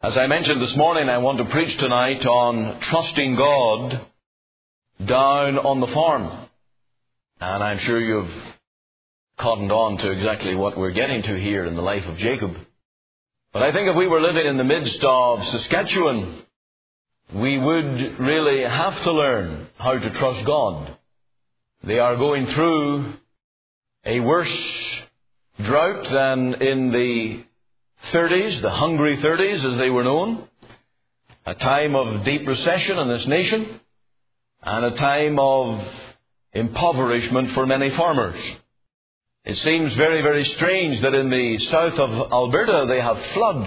As I mentioned this morning, I want to preach tonight on trusting God down on the farm. And I'm sure you've cottoned on to exactly what we're getting to here in the life of Jacob. But I think if we were living in the midst of Saskatchewan, we would really have to learn how to trust God. They are going through a worse drought than in the 30s, the hungry 30s as they were known, a time of deep recession in this nation, and a time of impoverishment for many farmers. It seems very, very strange that in the south of Alberta they have floods,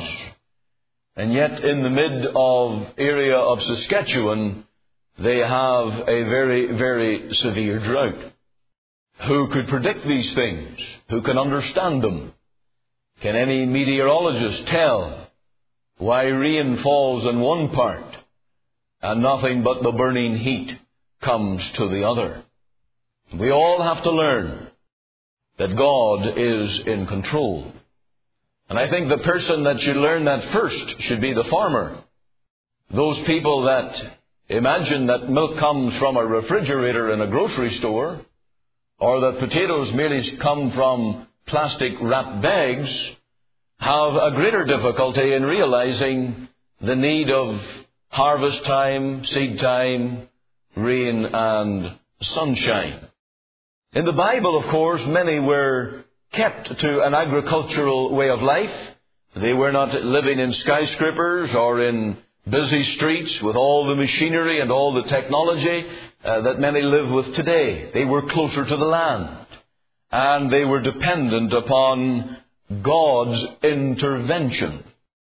and yet in the mid of area of Saskatchewan they have a very, very severe drought. Who could predict these things? Who can understand them? Can any meteorologist tell why rain falls in one part and nothing but the burning heat comes to the other? We all have to learn that God is in control. And I think the person that should learn that first should be the farmer. Those people that imagine that milk comes from a refrigerator in a grocery store, or that potatoes merely come from plastic wrapped bags, have a greater difficulty in realizing the need of harvest time, seed time, rain and sunshine. In the Bible, of course, many were kept to an agricultural way of life. They were not living in skyscrapers or in busy streets with all the machinery and all the technology that many live with today. They were closer to the land, and they were dependent upon God's intervention.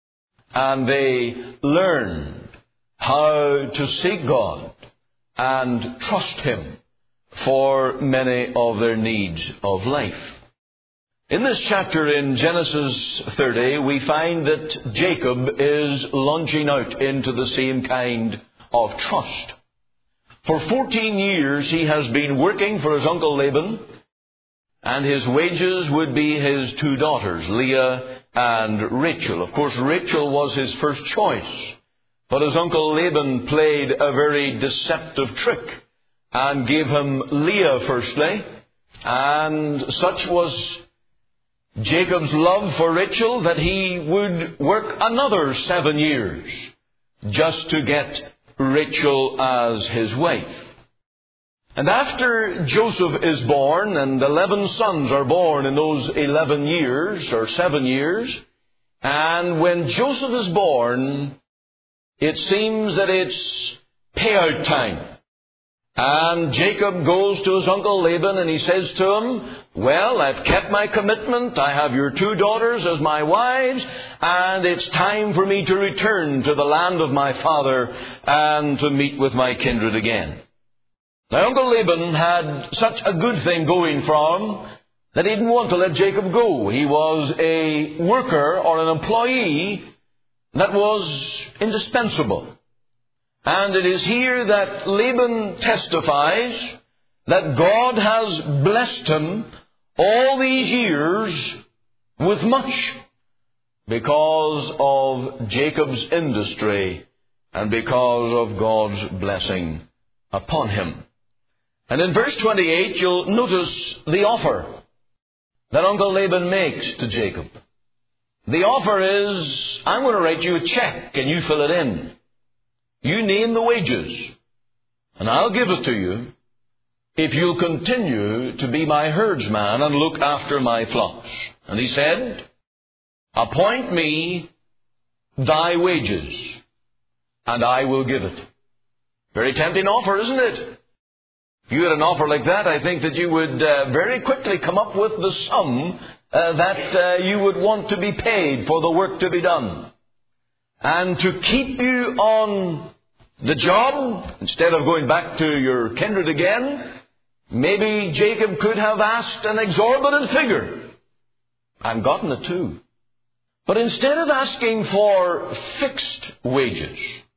And they learned how to seek God and trust Him for many of their needs of life. In this chapter in Genesis 30, we find that Jacob is launching out into the same kind of trust. For 14 years he has been working for his uncle Laban, and his wages would be his two daughters, Leah and Rachel. Of course, Rachel was his first choice, but his uncle Laban played a very deceptive trick and gave him Leah firstly, and such was Jacob's love for Rachel that he would work another 7 years just to get Rachel as his wife. And after Joseph is born, and 11 sons are born in those 11 years, or 7 years, and when Joseph is born, it seems that it's payout time. And Jacob goes to his uncle Laban and he says to him, well, I've kept my commitment. I have your two daughters as my wives, and it's time for me to return to the land of my father and to meet with my kindred again. Now, Uncle Laban had such a good thing going for him that he didn't want to let Jacob go. He was a worker or an employee that was indispensable. And it is here that Laban testifies that God has blessed him all these years with much because of Jacob's industry and because of God's blessing upon him. And in verse 28, you'll notice the offer that Uncle Laban makes to Jacob. The offer is, I'm going to write you a check and you fill it in. You name the wages, and I'll give it to you if you'll continue to be my herdsman and look after my flocks. And he said, appoint me thy wages, and I will give it. Very tempting offer, isn't it? If you had an offer like that, I think that you would very quickly come up with the sum that you would want to be paid for the work to be done. And to keep you on the job, instead of going back to your kindred again, maybe Jacob could have asked an exorbitant figure and gotten it too. But instead of asking for fixed wages,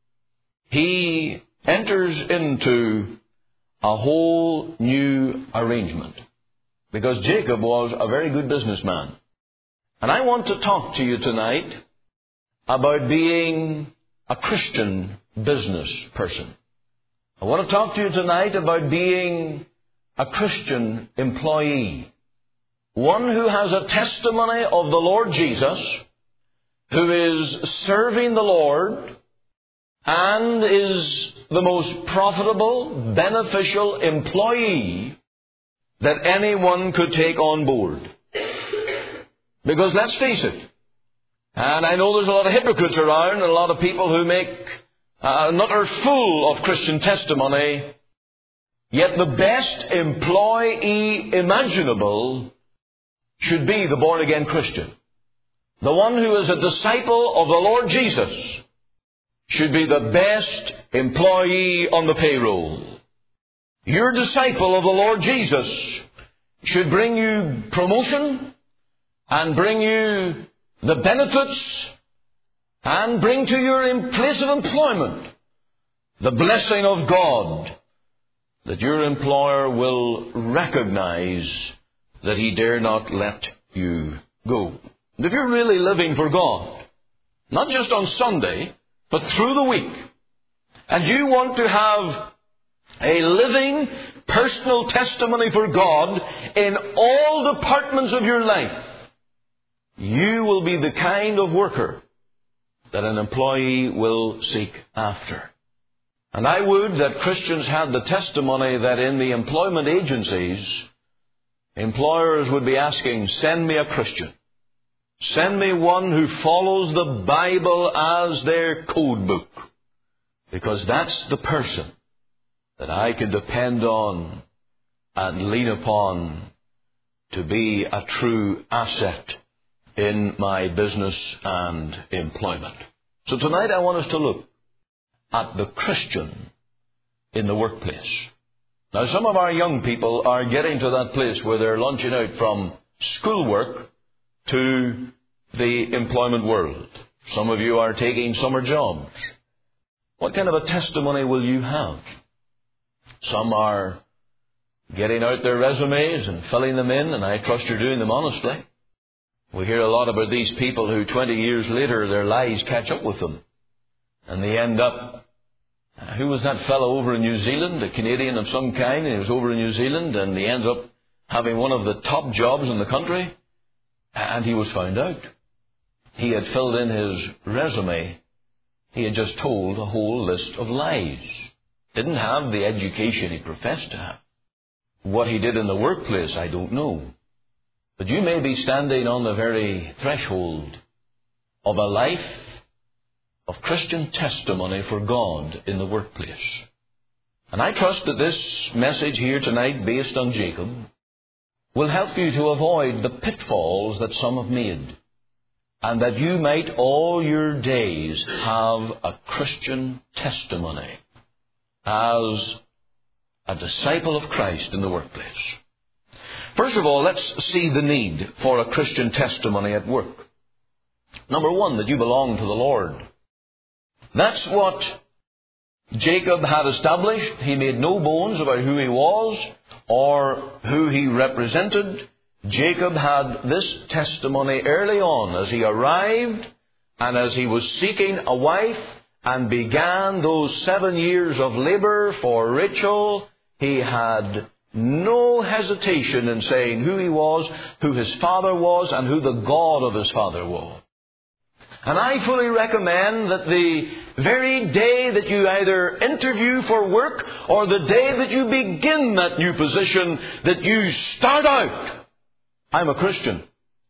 he enters into a whole new arrangement. Because Jacob was a very good businessman. And I want to talk to you tonight about being a Christian business person. I want to talk to you tonight about being a Christian employee. One who has a testimony of the Lord Jesus, who is serving the Lord, and is the most profitable, beneficial employee that anyone could take on board. Because let's face it, and I know there's a lot of hypocrites around, and a lot of people who make an utter fool of Christian testimony, yet the best employee imaginable should be the born-again Christian. The one who is a disciple of the Lord Jesus should be the best employee on the payroll. Your disciple of the Lord Jesus should bring you promotion and bring you the benefits and bring to your place of employment the blessing of God, that your employer will recognize that he dare not let you go. And if you're really living for God, not just on Sunday, but through the week, and you want to have a living, personal testimony for God in all departments of your life, you will be the kind of worker that an employee will seek after. And I would that Christians had the testimony that in the employment agencies, employers would be asking, send me a Christian. Send me one who follows the Bible as their code book. Because that's the person that I can depend on and lean upon to be a true asset in my business and employment. So tonight I want us to look at the Christian in the workplace. Now, some of our young people are getting to that place where they're launching out from schoolwork to the employment world. Some of you are taking summer jobs. What kind of a testimony will you have? Some are getting out their resumes and filling them in, and I trust you're doing them honestly. We hear a lot about these people who 20 years later their lies catch up with them. And they end up, who was that fellow over in New Zealand, a Canadian of some kind, and he was over in New Zealand, and he ended up having one of the top jobs in the country, and he was found out. He had filled in his resume. He had just told a whole list of lies. Didn't have the education he professed to have. What he did in the workplace, I don't know. But you may be standing on the very threshold of a life of Christian testimony for God in the workplace. And I trust that this message here tonight, based on Jacob, will help you to avoid the pitfalls that some have made, and that you might all your days have a Christian testimony as a disciple of Christ in the workplace. First of all, let's see the need for a Christian testimony at work. Number one, that you belong to the Lord. That's what Jacob had established. He made no bones about who he was or who he represented. Jacob had this testimony early on as he arrived and as he was seeking a wife and began those 7 years of labor for Rachel. He had no hesitation in saying who he was, who his father was, and who the God of his father was. And I fully recommend that the very day that you either interview for work or the day that you begin that new position, that you start out, I'm a Christian.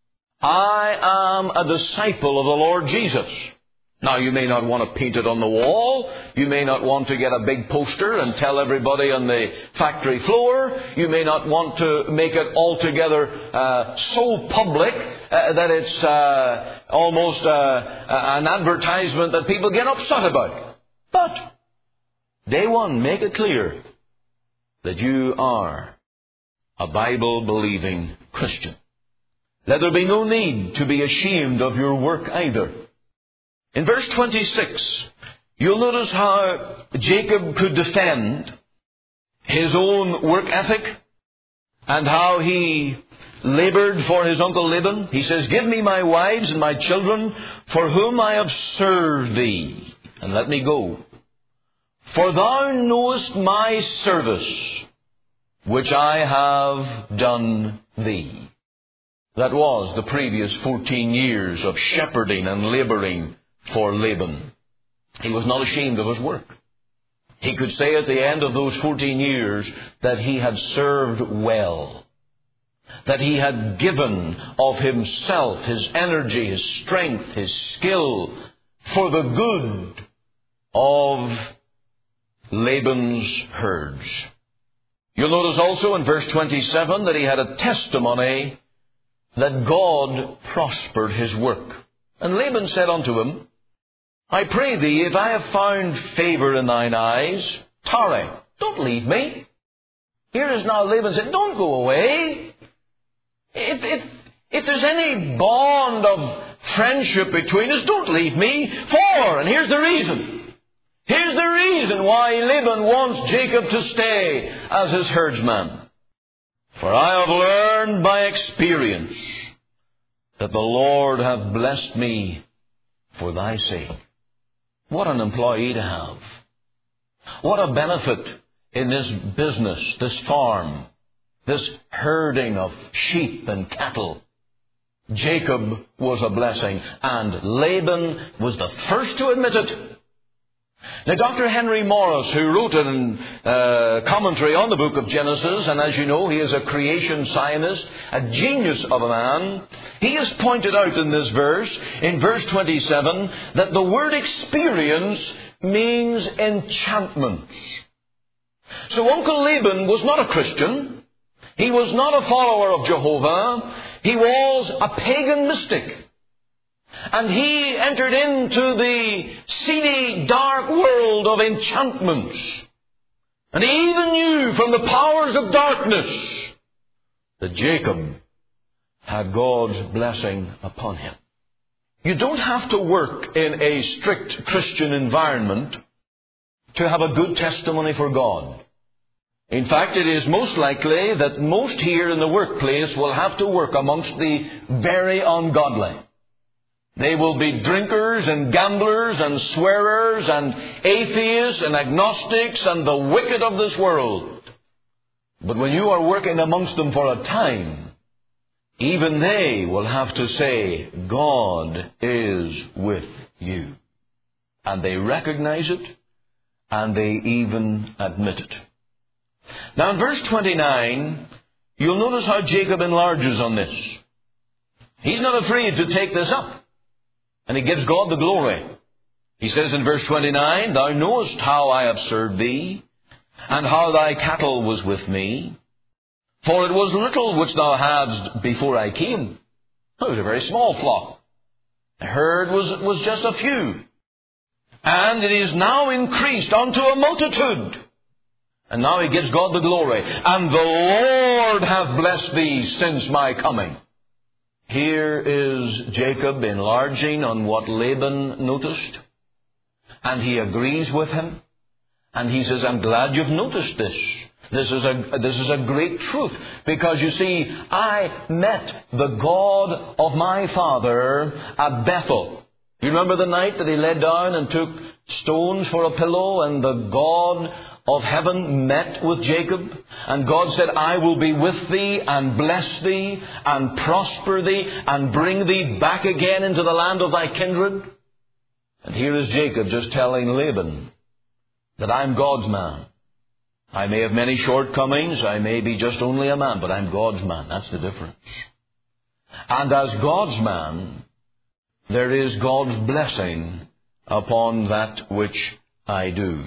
I am a disciple of the Lord Jesus. Now, you may not want to paint it on the wall. You may not want to get a big poster and tell everybody on the factory floor. You may not want to make it altogether so public that it's almost an advertisement that people get upset about. But, day one, make it clear that you are a Bible-believing Christian. Let there be no need to be ashamed of your work either. In verse 26, you'll notice how Jacob could defend his own work ethic and how he labored for his uncle Laban. He says, "Give me my wives and my children, for whom I have served thee, and let me go. For thou knowest my service, which I have done thee." That was the previous 14 years of shepherding and laboring for Laban. He was not ashamed of his work. He could say at the end of those 14 years that he had served well, that he had given of himself, his energy, his strength, his skill, for the good of Laban's herds. You'll notice also in verse 27 that he had a testimony that God prospered his work. And Laban said unto him, "I pray thee, if I have found favour in thine eyes, tarry, don't leave me." Here is now Laban said, "Don't go away. If there's any bond of friendship between us, don't leave me. And here's the reason. Here's the reason why Laban wants Jacob to stay as his herdsman. "For I have learned by experience that the Lord hath blessed me for thy sake." What an employee to have. What a benefit in this business, this farm, this herding of sheep and cattle. Jacob was a blessing, and Laban was the first to admit it. Now, Dr. Henry Morris, who wrote a commentary on the book of Genesis, and as you know, he is a creation scientist, a genius of a man, he has pointed out in this verse, in verse 27, that the word experience means enchantment. So Uncle Laban was not a Christian. He was not a follower of Jehovah. He was a pagan mystic. And he entered into the seedy, dark world of enchantments. And he even knew from the powers of darkness that Jacob had God's blessing upon him. You don't have to work in a strict Christian environment to have a good testimony for God. In fact, it is most likely that most here in the workplace will have to work amongst the very ungodly. They will be drinkers and gamblers and swearers and atheists and agnostics and the wicked of this world. But when you are working amongst them for a time, even they will have to say, "God is with you." And they recognize it, and they even admit it. Now in verse 29, you'll notice how Jacob enlarges on this. He's not afraid to take this up. And he gives God the glory. He says in verse 29, "Thou knowest how I have served thee, and how thy cattle was with me. For it was little which thou hadst before I came." It was a very small flock. The herd was just a few. "And it is now increased unto a multitude." And now he gives God the glory. "And the Lord hath blessed thee since my coming." Here is Jacob enlarging on what Laban noticed. And he agrees with him. And he says, "I'm glad you've noticed this. This is a great truth. Because you see, I met the God of my father at Bethel." You remember the night that he lay down and took stones for a pillow, and the God of heaven met with Jacob, and God said, "I will be with thee and bless thee and prosper thee and bring thee back again into the land of thy kindred." And here is Jacob just telling Laban that I'm God's man. I may have many shortcomings, I may be just only a man, but I'm God's man. That's the difference. And as God's man, there is God's blessing upon that which I do.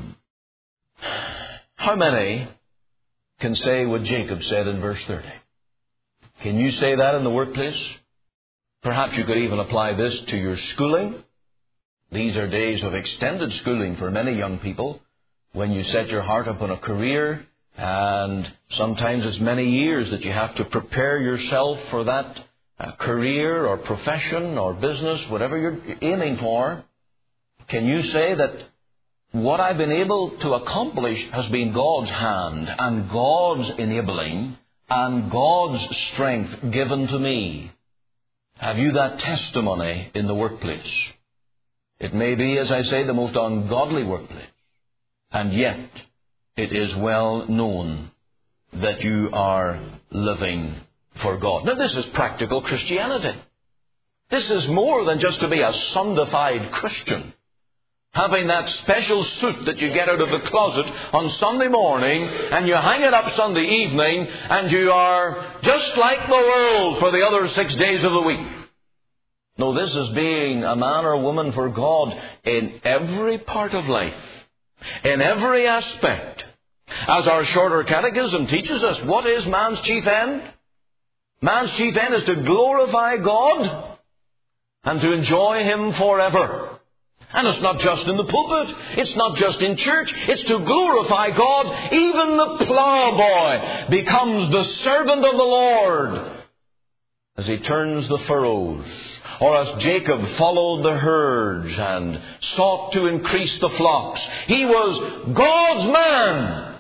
How many can say what Jacob said in verse 30? Can you say that in the workplace? Perhaps you could even apply this to your schooling. These are days of extended schooling for many young people. When you set your heart upon a career, and sometimes it's many years that you have to prepare yourself for that career or profession or business, whatever you're aiming for. Can you say that what I've been able to accomplish has been God's hand and God's enabling, and God's strength given to me. Have you that testimony in the workplace? It may be, as I say, the most ungodly workplace, and yet it is well known that you are living for God. Now, this is practical Christianity. This is more than just to be a Sundified Christian, having that special suit that you get out of the closet on Sunday morning, and you hang it up Sunday evening, and you are just like the world for the other 6 days of the week. No, this is being a man or woman for God in every part of life, in every aspect. As our shorter catechism teaches us, what is man's chief end? Man's chief end is to glorify God and to enjoy Him forever. And it's not just in the pulpit. It's not just in church. It's to glorify God. Even the plowboy becomes the servant of the Lord as he turns the furrows. Or as Jacob followed the herds and sought to increase the flocks. He was God's man,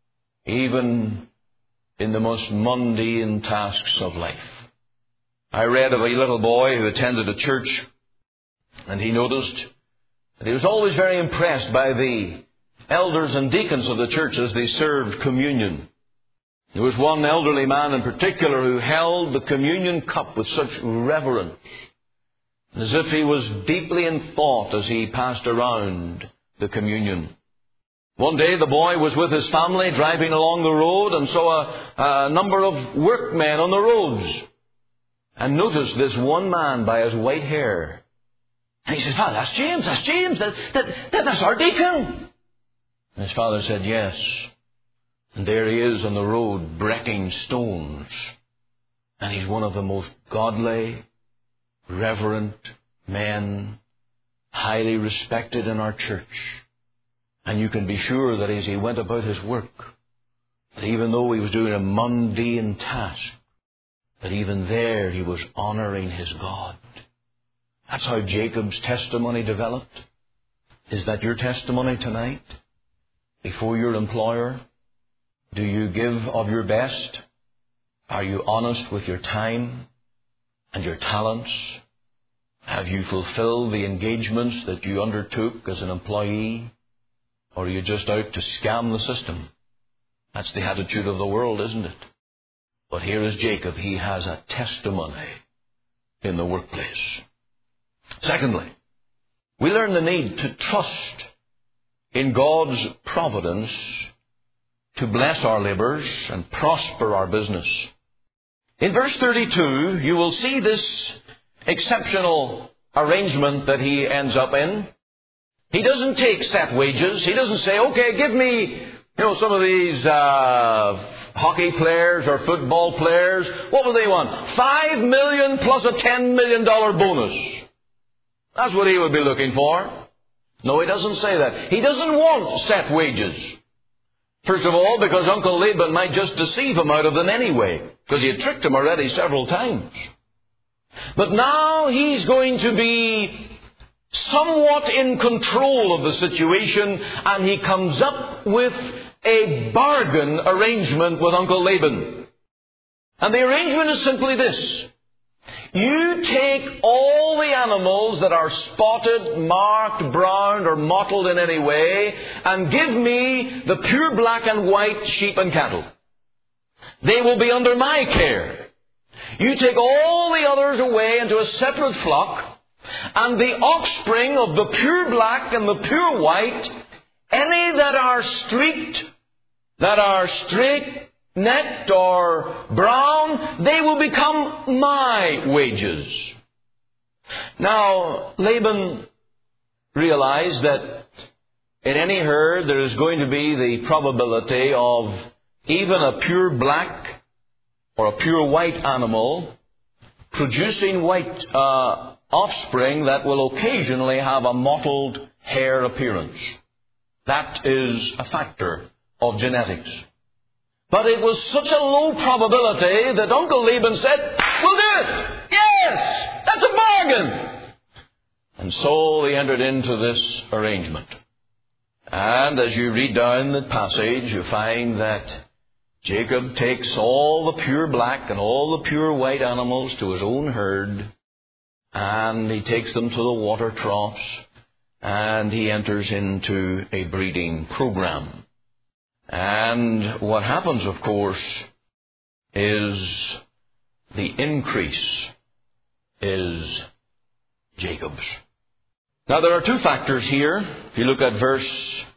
even in the most mundane tasks of life. I read of a little boy who attended a church, and he noticed that he was always very impressed by the elders and deacons of the church as they served communion. There was one elderly man in particular who held the communion cup with such reverence, as if he was deeply in thought as he passed around the communion. One day the boy was with his family driving along the road and saw a number of workmen on the roads, and noticed this one man by his white hair. And he says, "Father, that's James, that's our deacon." And his father said, "Yes." And there he is on the road breaking stones. And he's one of the most godly, reverent men, highly respected in our church. And you can be sure that as he went about his work, that even though he was doing a mundane task, that even there he was honoring his God. That's how Jacob's testimony developed. Is that your testimony tonight? Before your employer? Do you give of your best? Are you honest with your time and your talents? Have you fulfilled the engagements that you undertook as an employee? Or are you just out to scam the system? That's the attitude of the world, isn't it? But here is Jacob. He has a testimony in the workplace. Secondly, we learn the need to trust in God's providence to bless our labors and prosper our business. In verse 32, you will see this exceptional arrangement that he ends up in. He doesn't take set wages. He doesn't say, "Okay, give me, some of these hockey players or football players. What do they want? $5 million plus a $10 million bonus." That's what he would be looking for. No, he doesn't say that. He doesn't want set wages. First of all, because Uncle Laban might just deceive him out of them anyway, because he had tricked him already several times. But now he's going to be somewhat in control of the situation, and he comes up with a bargain arrangement with Uncle Laban. And the arrangement is simply this. You take all the animals that are spotted, marked, browned, or mottled in any way, and give me the pure black and white sheep and cattle. They will be under my care. You take all the others away into a separate flock, and the offspring of the pure black and the pure white, any that are streaked, that are straight-necked or brown, they will become my wages. Now, Laban realized that in any herd there is going to be the probability of even a pure black or a pure white animal producing white offspring that will occasionally have a mottled hair appearance. That is a factor of genetics. But it was such a low probability that Uncle Laban said, "We'll do it! Yes! That's a bargain!" And so they entered into this arrangement. And as you read down the passage, you find that Jacob takes all the pure black and all the pure white animals to his own herd, and he takes them to the water troughs, and he enters into a breeding program. And what happens, of course, is the increase is Jacob's. Now, there are two factors here. If you look at verse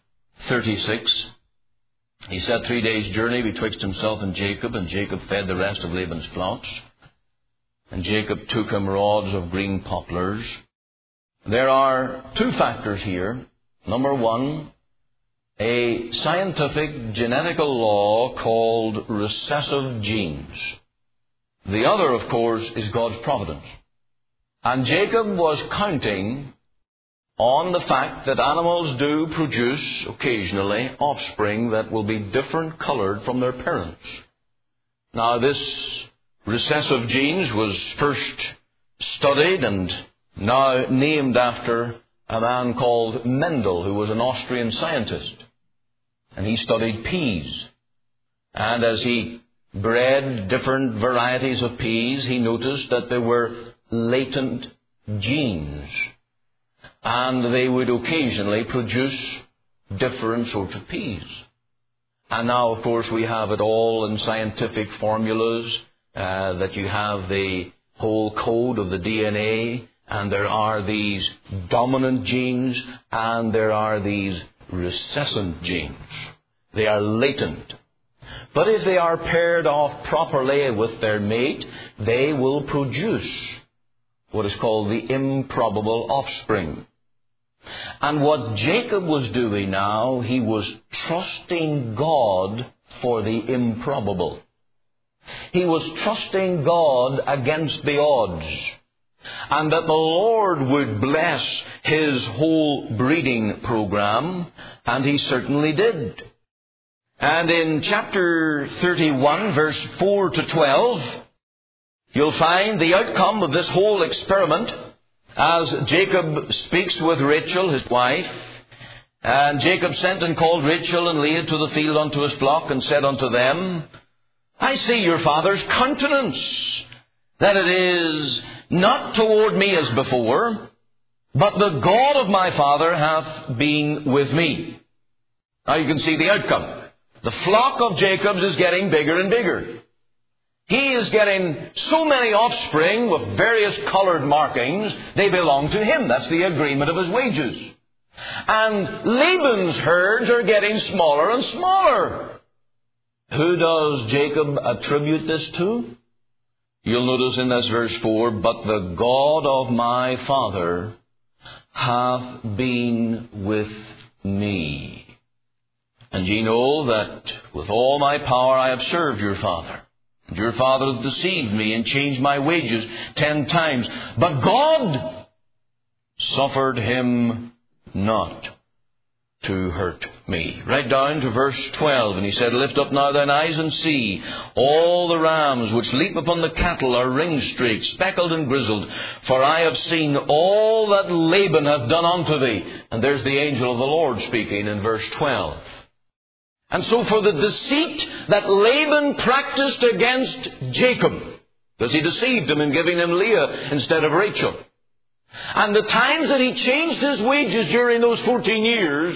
36, he said 3 days' journey betwixt himself and Jacob fed the rest of Laban's flocks. And Jacob took him rods of green poplars. There are two factors here. Number one, a scientific genetical law called recessive genes. The other, of course, is God's providence. And Jacob was counting on the fact that animals do produce occasionally offspring that will be different colored from their parents. Now, this recessive genes was first studied and now named after a man called Mendel, who was an Austrian scientist. And he studied peas. And as he bred different varieties of peas, he noticed that there were latent genes. And they would occasionally produce different sorts of peas. And now, of course, we have it all in scientific formulas, that you have the whole code of the DNA, and there are these dominant genes, and there are these recessive genes. They are latent. But if they are paired off properly with their mate, they will produce what is called the improbable offspring. And what Jacob was doing now, he was trusting God for the improbable. He was trusting God against the odds, and that the Lord would bless his whole breeding program, and he certainly did. And in chapter 31, verse 4 to 12, you'll find the outcome of this whole experiment as Jacob speaks with Rachel, his wife. And Jacob sent and called Rachel and Leah to the field unto his flock, and said unto them, I see your father's countenance, that it is not toward me as before, but the God of my father hath been with me. Now you can see the outcome. The flock of Jacob's is getting bigger and bigger. He is getting so many offspring with various colored markings, they belong to him. That's the agreement of his wages. And Laban's herds are getting smaller and smaller. Who does Jacob attribute this to? You'll notice in this verse 4, but the God of my father hath been with me. And ye know that with all my power I have served your father. And your father hath deceived me and changed my wages 10 times. But God suffered him not to hurt me. Right down to verse 12. And he said, Lift up now thine eyes and see. All the rams which leap upon the cattle are ring-streaked, speckled and grizzled. For I have seen all that Laban hath done unto thee. And there's the angel of the Lord speaking in verse 12. And so for the deceit that Laban practiced against Jacob, because he deceived him in giving him Leah instead of Rachel, and the times that he changed his wages during those 14 years,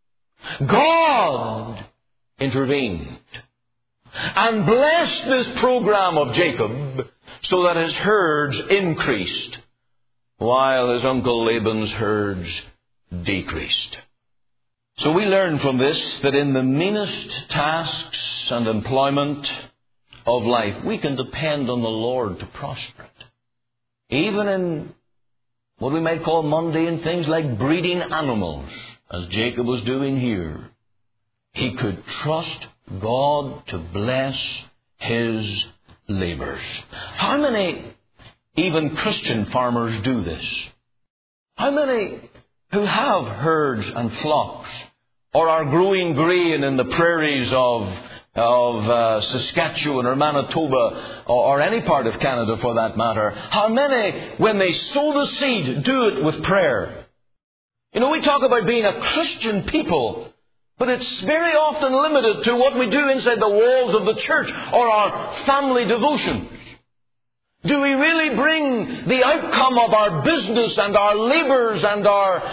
God intervened and blessed this program of Jacob so that his herds increased while his uncle Laban's herds decreased. So we learn from this that in the meanest tasks and employment of life, we can depend on the Lord to prosper it. Even in what we might call mundane things like breeding animals, as Jacob was doing here, he could trust God to bless his labors. How many even Christian farmers do this? How many who have herds and flocks, or are growing grain in the prairies of Saskatchewan or Manitoba or any part of Canada for that matter, how many, when they sow the seed, do it with prayer? You know, we talk about being a Christian people, But it's very often limited to what we do inside the walls of the church or our family devotions. Do we really bring the outcome of our business and our labors and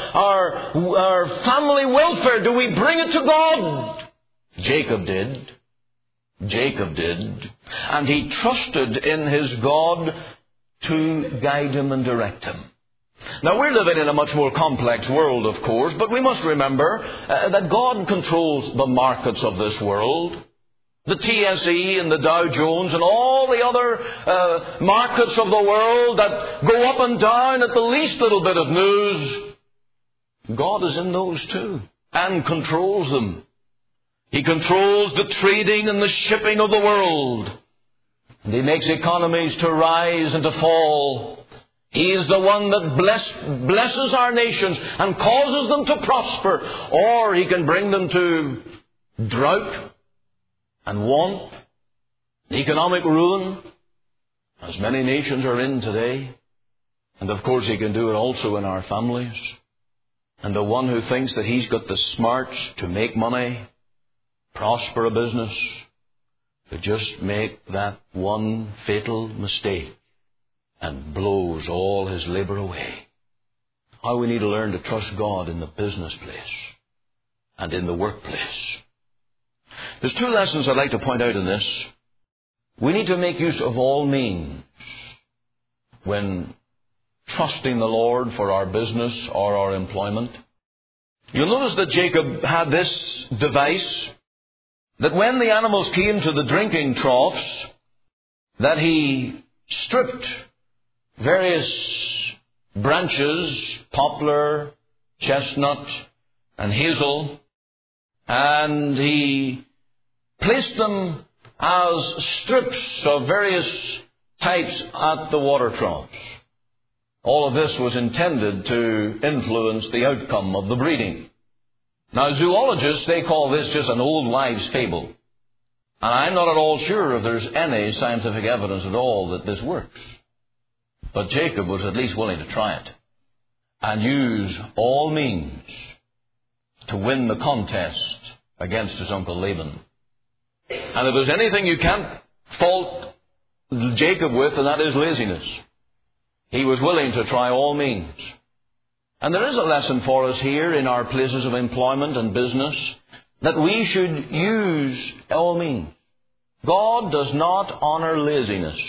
our family welfare, do we bring it to God? Jacob did. Jacob did. And he trusted in his God to guide him and direct him. Now, we're living in a much more complex world, of course, but we must remember that God controls the markets of this world. The TSE and the Dow Jones and all the other markets of the world that go up and down at the least little bit of news. God is in those too and controls them. He controls the trading and the shipping of the world. And He makes economies to rise and to fall. He is the one that blesses our nations and causes them to prosper. Or He can bring them to drought and want, economic ruin, as many nations are in today. And of course He can do it also in our families. And the one who thinks that he's got the smarts to make money, prosper a business, to just make that one fatal mistake and blows all his labor away. How we need to learn to trust God in the business place and in the workplace. There's two lessons I'd like to point out in this. We need to make use of all means when trusting the Lord for our business or our employment. You'll notice that Jacob had this device, that when the animals came to the drinking troughs, that he stripped various branches, poplar, chestnut, and hazel, and he placed them as strips of various types at the water troughs. All of this was intended to influence the outcome of the breeding. Now, zoologists, they call this just an old wives' fable. And I'm not at all sure if there's any scientific evidence at all that this works. But Jacob was at least willing to try it and use all means to win the contest against his uncle Laban. And if there's anything you can't fault Jacob with, and that is laziness. He was willing to try all means. And there is a lesson for us here in our places of employment and business, that we should use all means. God does not honor laziness.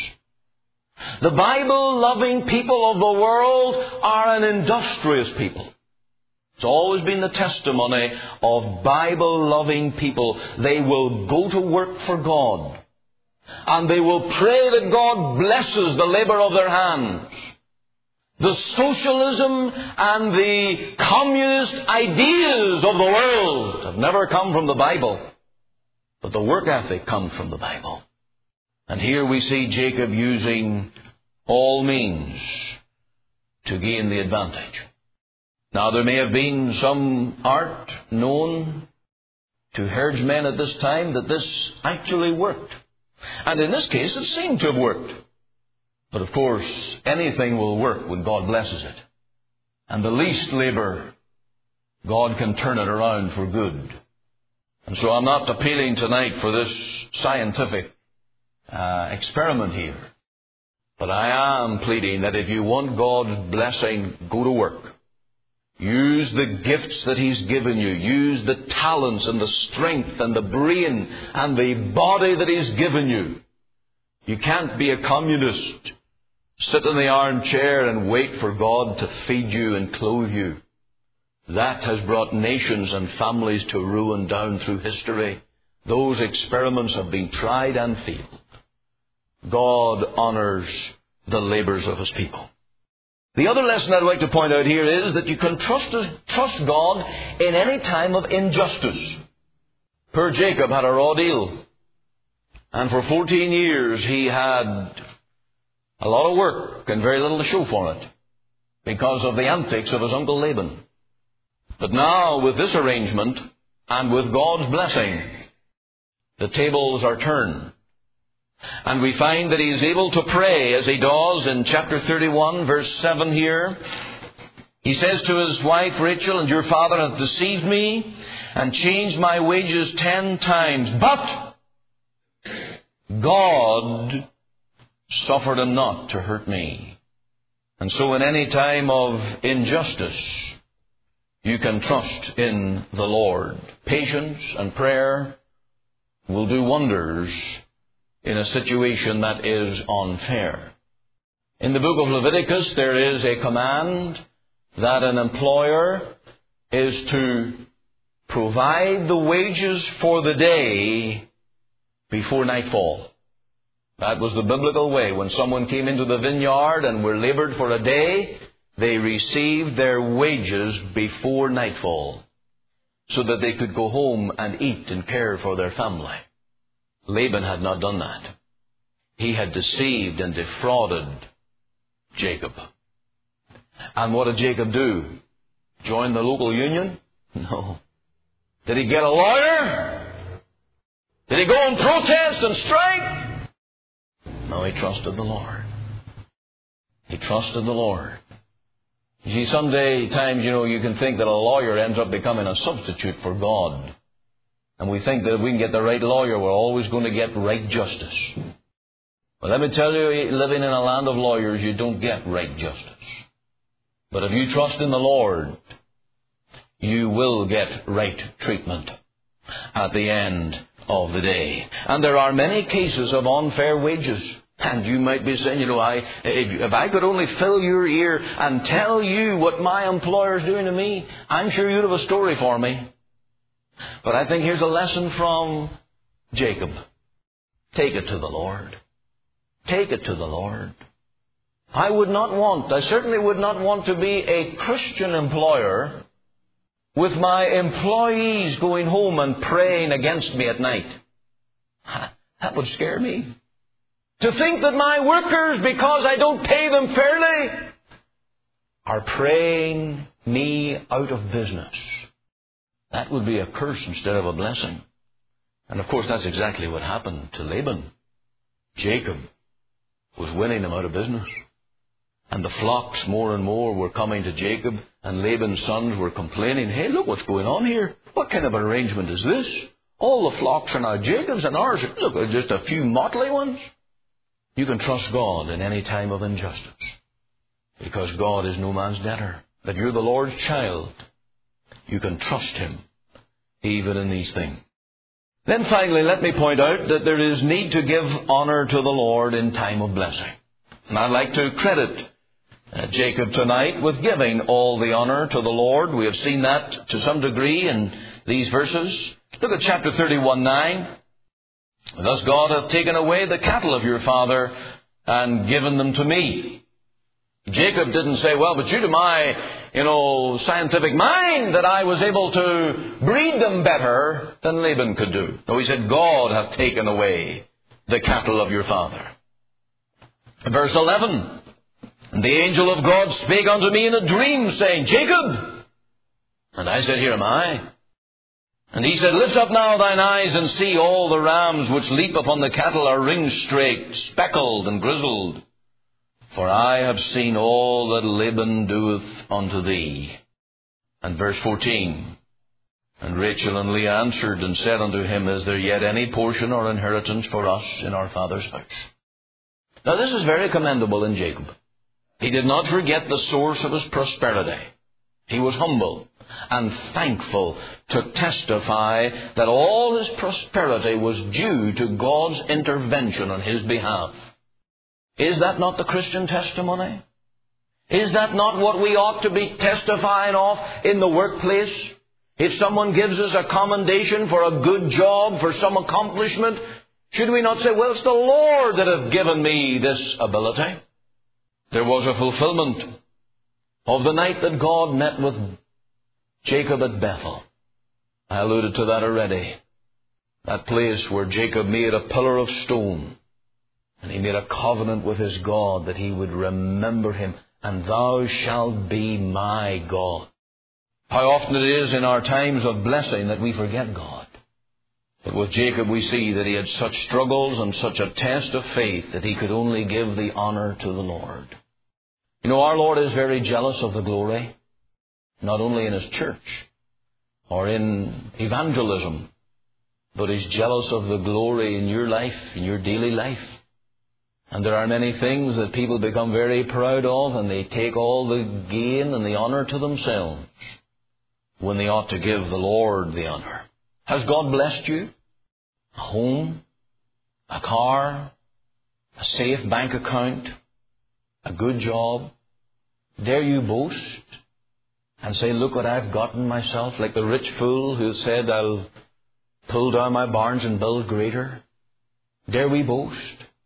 The Bible-loving people of the world are an industrious people. It's always been the testimony of Bible-loving people. They will go to work for God. And they will pray that God blesses the labor of their hands. The socialism and the communist ideas of the world have never come from the Bible. But the work ethic comes from the Bible. And here we see Jacob using all means to gain the advantage. Now, there may have been some art known to herdsmen at this time that this actually worked. And in this case, it seemed to have worked. But of course, anything will work when God blesses it. And the least labor, God can turn it around for good. And so I'm not appealing tonight for this scientific experiment here. But I am pleading that if you want God's blessing, go to work. Use the gifts that He's given you. Use the talents and the strength and the brain and the body that He's given you. You can't be a communist, sit in the armchair and wait for God to feed you and clothe you. That has brought nations and families to ruin down through history. Those experiments have been tried and failed. God honors the labors of His people. The other lesson I'd like to point out here is that you can trust God in any time of injustice. Poor Jacob had a raw deal. And for 14 years he had a lot of work and very little to show for it because of the antics of his uncle Laban. But now, with this arrangement and with God's blessing, the tables are turned. And we find that he's able to pray as he does in chapter 31, verse 7 here. He says to his wife Rachel, "And your father hath deceived me and changed my wages 10 times. But God suffered him not to hurt me." And so in any time of injustice, you can trust in the Lord. Patience and prayer will do wonders in a situation that is unfair. In the book of Leviticus, there is a command that an employer is to provide the wages for the day before nightfall. That was the biblical way. When someone came into the vineyard and were labored for a day, they received their wages before nightfall so that they could go home and eat and care for their family. Laban had not done that. He had deceived and defrauded Jacob. And what did Jacob do? Join the local union? No. Did he get a lawyer? Did he go and protest and strike? No, he trusted the Lord. He trusted the Lord. You see, sometimes, you can think that a lawyer ends up becoming a substitute for God. And we think that if we can get the right lawyer, we're always going to get right justice. Well, let me tell you, living in a land of lawyers, you don't get right justice. But if you trust in the Lord, you will get right treatment at the end of the day. And there are many cases of unfair wages. And you might be saying, if I could only fill your ear and tell you what my employer is doing to me, I'm sure you'd have a story for me. But I think here's a lesson from Jacob. Take it to the Lord. Take it to the Lord. I certainly would not want to be a Christian employer with my employees going home and praying against me at night. That would scare me. To think that my workers, because I don't pay them fairly, are praying me out of business. That would be a curse instead of a blessing. And of course, that's exactly what happened to Laban. Jacob was winning him out of business. And the flocks more and more were coming to Jacob, and Laban's sons were complaining, "Hey, look what's going on here. What kind of arrangement is this? All the flocks are now Jacob's and ours are just a few motley ones." You can trust God in any time of injustice, because God is no man's debtor. If you're the Lord's child, you can trust Him even in these things. Then finally, let me point out that there is need to give honor to the Lord in time of blessing. And I'd like to credit Jacob tonight with giving all the honor to the Lord. We have seen that to some degree in these verses. Look at chapter 31:9. "Thus God hath taken away the cattle of your father and given them to me." Jacob didn't say, "Well, but due to my, scientific mind that I was able to breed them better than Laban could do." No, he said, "God hath taken away the cattle of your father." Verse 11. "And the angel of God spake unto me in a dream, saying, Jacob. And I said, Here am I. And he said, Lift up now thine eyes and see, all the rams which leap upon the cattle are ring-straked, speckled, and grizzled. For I have seen all that Laban doeth unto thee." And verse 14. "And Rachel and Leah answered and said unto him, Is there yet any portion or inheritance for us in our father's house?" Now this is very commendable in Jacob. He did not forget the source of his prosperity. He was humble and thankful to testify that all his prosperity was due to God's intervention on his behalf. Is that not the Christian testimony? Is that not what we ought to be testifying of in the workplace? If someone gives us a commendation for a good job, for some accomplishment, should we not say, "Well, it's the Lord that hath given me this ability"? There was a fulfillment of the night that God met with Jacob at Bethel. I alluded to that already. That place where Jacob made a pillar of stone. And he made a covenant with his God that he would remember him. "And thou shalt be my God." How often it is in our times of blessing that we forget God. But with Jacob we see that he had such struggles and such a test of faith that he could only give the honor to the Lord. Our Lord is very jealous of the glory. not only in his church or in evangelism, but he's jealous of the glory in your life, in your daily life. And there are many things that people become very proud of, and they take all the gain and the honor to themselves when they ought to give the Lord the honor. Has God blessed you? A home, a car, a safe bank account, a good job? Dare you boast and say, look what I've gotten myself, like the rich fool who said, I'll pull down my barns and build greater? Dare we boast?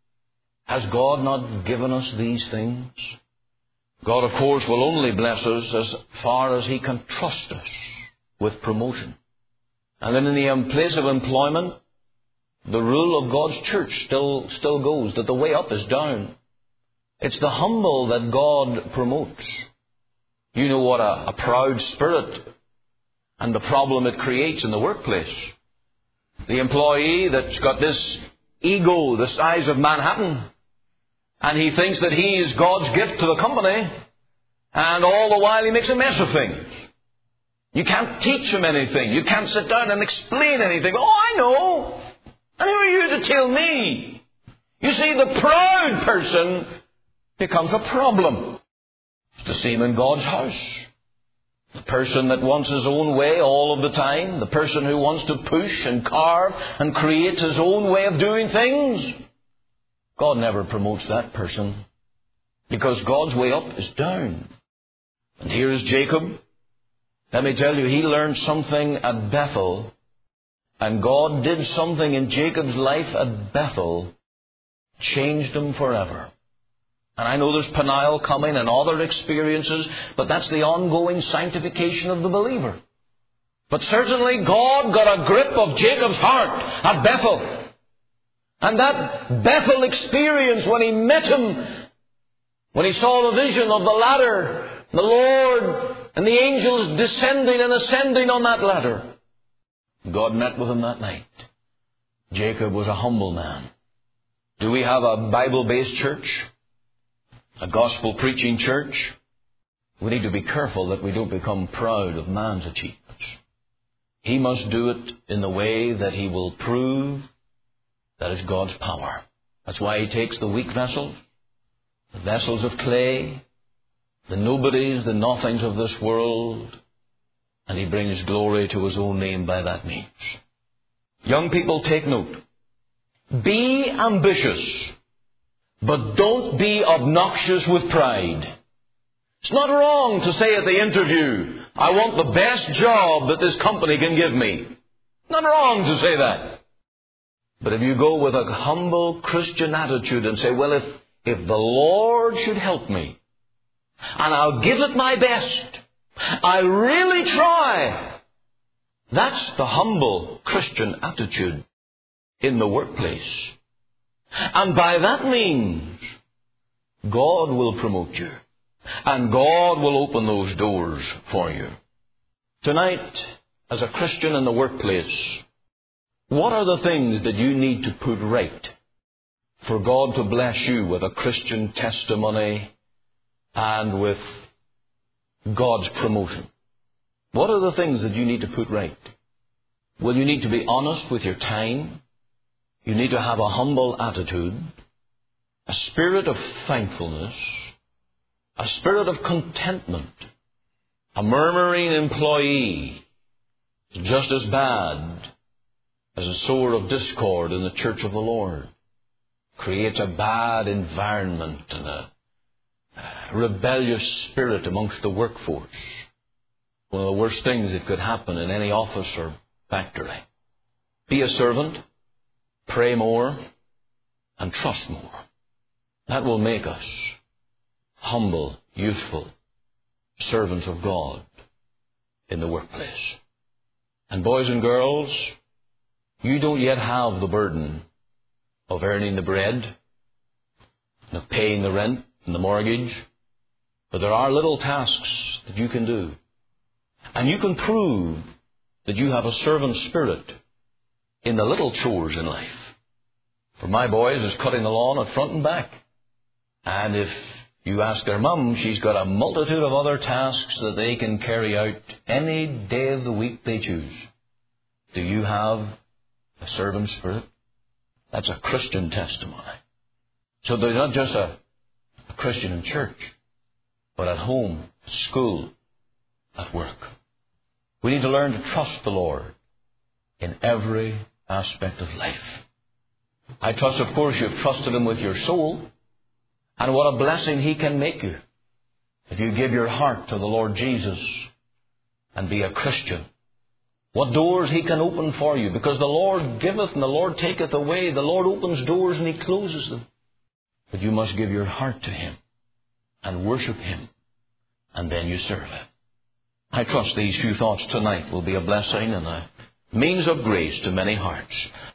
Has God not given us these things? God, of course, will only bless us as far as He can trust us with promotion. And then in the place of employment, the rule of God's church still goes, that the way up is down. It's the humble that God promotes. You know what a proud spirit and the problem it creates in the workplace. The employee that's got this ego the size of Manhattan, and he thinks that he is God's gift to the company, and all the while he makes a mess of things. You can't teach him anything. You can't sit down and explain anything. Oh, I know. And who are you to tell me? You see, the proud person becomes a problem. It's the same in God's house. The person that wants his own way all of the time, the person who wants to push and carve and create his own way of doing things, God never promotes that person, because God's way up is down. And here is Jacob. Let me tell you, he learned something at Bethel, and God did something in Jacob's life at Bethel, changed him forever. And I know there's Peniel coming and other experiences, but that's the ongoing sanctification of the believer. But certainly God got a grip of Jacob's heart at Bethel. And that Bethel experience, when he met him, when he saw the vision of the ladder, the Lord and the angels descending and ascending on that ladder, God met with him that night. Jacob was a humble man. Do we have a Bible-based church? A gospel-preaching church? We need to be careful that we don't become proud of man's achievements. He must do it in the way that he will prove that is God's power. That's why He takes the weak vessels, the vessels of clay, the nobodies, the nothings of this world, and He brings glory to His own name by that means. Young people, take note. Be ambitious, but don't be obnoxious with pride. It's not wrong to say at the interview, I want the best job that this company can give me. Not wrong to say that. But if you go with a humble Christian attitude and say, well, if the Lord should help me, and I'll give it my best, I'll really try. That's the humble Christian attitude in the workplace. And by that means, God will promote you. And God will open those doors for you. Tonight, as a Christian in the workplace, what are the things that you need to put right for God to bless you with a Christian testimony and with God's promotion? What are the things that you need to put right? Well, you need to be honest with your time. You need to have a humble attitude, a spirit of thankfulness, a spirit of contentment. A murmuring employee is just as bad as a sower of discord in the church of the Lord. Creates a bad environment and a rebellious spirit amongst the workforce. One of the worst things that could happen in any office or factory. Be a servant, pray more, and trust more. That will make us humble, youthful servants of God in the workplace. And boys and girls, you don't yet have the burden of earning the bread, and of paying the rent and the mortgage, but there are little tasks that you can do. And you can prove that you have a servant spirit in the little chores in life. For my boys, it's cutting the lawn at front and back. And if You ask their mum, she's got a multitude of other tasks that they can carry out any day of the week they choose. Do you have a servant spirit? That's a Christian testimony. So they're not just a Christian in church, but at home, at school, at work. We need to learn to trust the Lord in every aspect of life. I trust, of course, you've trusted Him with your soul, and what a blessing He can make you if you give your heart to the Lord Jesus and be a Christian. What doors He can open for you, because the Lord giveth and the Lord taketh away. The Lord opens doors and He closes them. But you must give your heart to Him and worship Him, and then you serve Him. I trust these few thoughts tonight will be a blessing and a means of grace to many hearts.